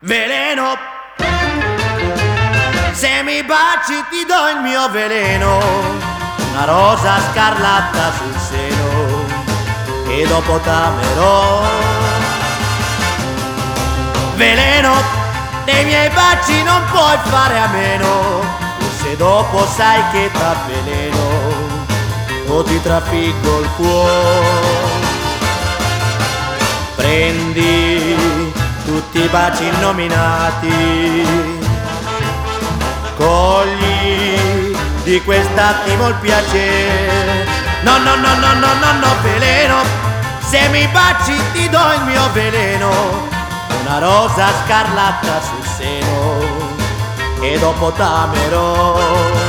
Veleno, se mi baci ti do il mio veleno, una rosa scarlatta sul seno e dopo t'amerò. Veleno, dei miei baci non puoi fare a meno, se dopo sai che t'avveleno o ti trafiggo il cuore. Prendi tutti i baci innominati, cogli di quest'attimo il piacere. No, no, no, no, no, no, no, veleno, se mi baci ti do il mio veleno, una rosa scarlatta sul seno e dopo t'amerò.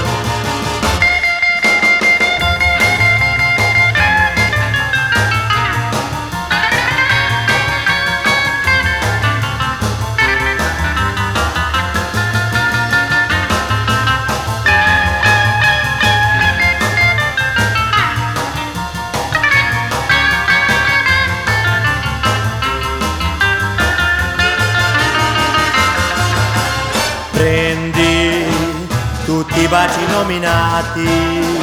Prendi tutti i baci nominati,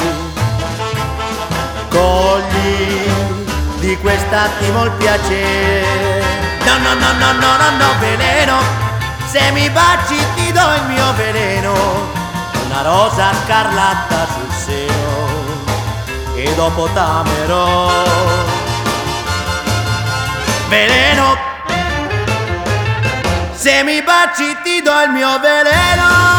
cogli di quest'attimo il piacere. No, no, no, no, no, no, no, veleno, se mi baci ti do il mio veleno, una rosa scarlatta sul seno e dopo t'amerò. Veleno, se mi baci ti do il mio veleno.